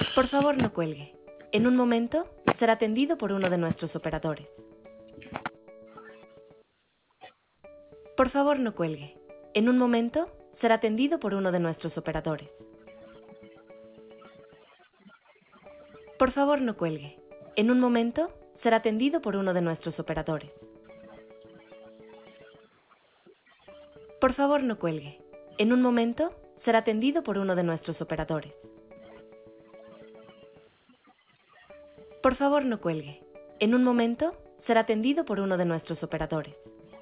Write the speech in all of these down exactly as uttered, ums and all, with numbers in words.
Por favor, no cuelgue. En un momento será atendido por uno de nuestros operadores. Por favor, no cuelgue. En un momento será atendido por uno de nuestros operadores. Por favor, no cuelgue. En un momento será atendido por uno de nuestros operadores. Por favor, no cuelgue. En un momento será atendido por uno de nuestros operadores. Por favor, no cuelgue. En un momento será atendido por uno de nuestros operadores.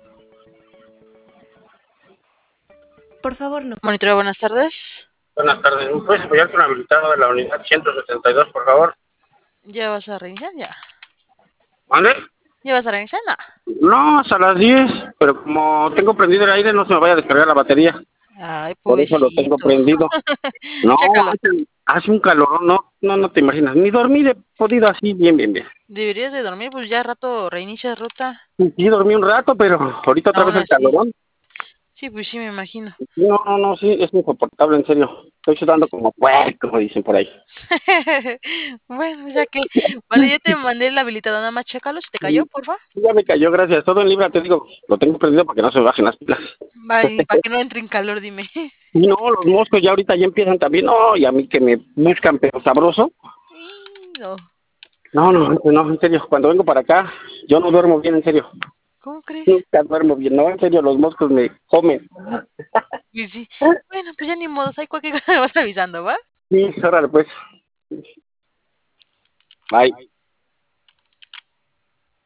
Por favor, no. Monitoreo, buenas tardes. Buenas tardes. ¿Me puedes apoyar con la habilitada de la unidad ciento setenta y dos, por favor? ¿Ya vas a reiniciar? Ya. ¿Vale? ¿Ya vas a reiniciar? No. No, hasta las diez, pero como tengo prendido el aire, no se me vaya a descargar la batería. Ay, Por eso lo tengo pobrecito. prendido. No, Chécalo. hace, hace un calor, no, no, no te imaginas. Ni dormir he podido así, bien, bien, bien. Deberías de dormir, pues ya rato reinicias ruta. Sí, sí, dormí un rato, pero ahorita otra vez Aún el así. calorón. Sí, pues sí, me imagino. No, no, no, sí, es insoportable, en serio. Estoy sudando como puerco, como dicen por ahí. Bueno, ya que... Vale, ya te mandé el habilitador, nada más chécalo, si te cayó, Sí, porfa. ya me cayó, gracias. Todo en libra, te digo, lo tengo prendido para que no se me bajen las pilas. Vale, para que no entre en calor, dime. Y no, los moscos ya ahorita ya empiezan también, no, y a mí que me buscan pero sabroso. Ay, no. No, no, no, en serio, cuando vengo para acá, yo no duermo bien, en serio. ¿Cómo crees? Nunca duermo bien, no, en serio, los moscos me comen. Y sí. Bueno, pues ya ni modo, hay cualquier cosa me vas avisando, ¿va? Sí, órale pues. Bye.